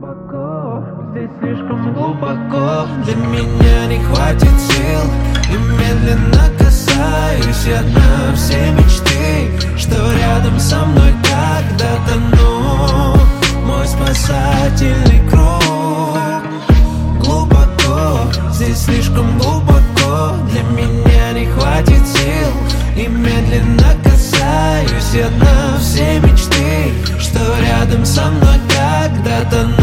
глубоко, здесь слишком глубоко. Для меня не хватит сил, и медленно касаюсь я дна. Все мечты, что рядом со мной когда-то, но мой спасательный круг. Глубоко, здесь слишком глубоко. Для меня не хватит сил, и медленно касаюсь я дна. Все мечты, что рядом со мной когда-то,